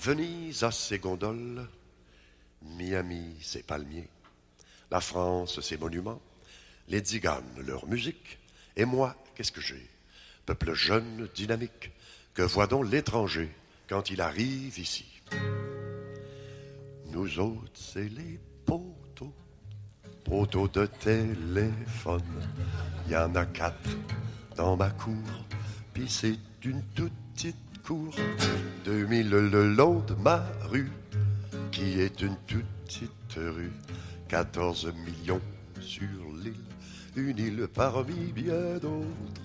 Venise a ses gondoles, Miami ses palmiers, la France ses monuments, les Tziganes leur musique, et moi, qu'est-ce que j'ai? Peuple jeune, dynamique, que voit donc l'étranger quand il arrive ici? Nous autres, c'est les poteaux de téléphone. Il y en a 4 dans ma cour, puis c'est une toute petite cour. 2000 le long de ma rue, qui est une toute petite rue. 14 millions sur l'île, une île parmi bien d'autres.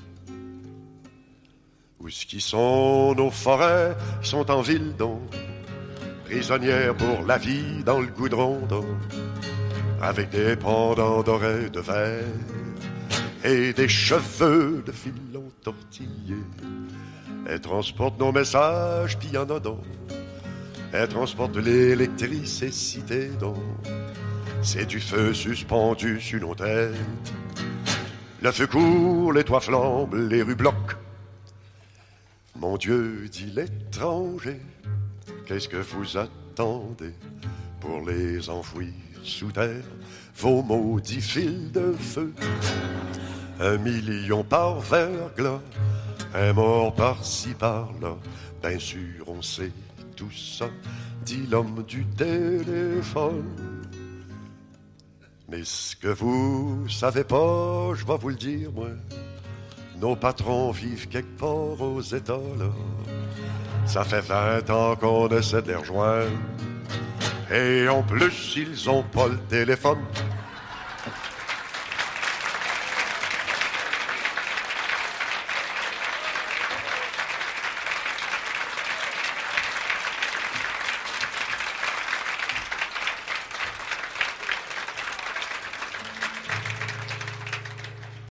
Où ce qui sont nos forêts, ils sont en ville donc, prisonnières pour la vie dans le goudron donc, avec des pendants dorés de verre et des cheveux de filons tortillés. Elles transportent nos messages, puis y en a donc. Elles transportent de l'électricité donc. C'est du feu suspendu sur nos têtes. Le feu court, les toits flambent, les rues bloquent. Mon Dieu, dit l'étranger, qu'est-ce que vous attendez pour les enfouir sous terre, vos maudits fils de feu? 1 million par verglas, un mort par-ci par-là, bien sûr on sait tout ça, dit l'homme du téléphone. Mais ce que vous savez pas, je vais vous le dire moi, nos patrons vivent quelque part aux États là. Ça fait 20 ans qu'on essaie de les rejoindre, et en plus ils ont pas le téléphone.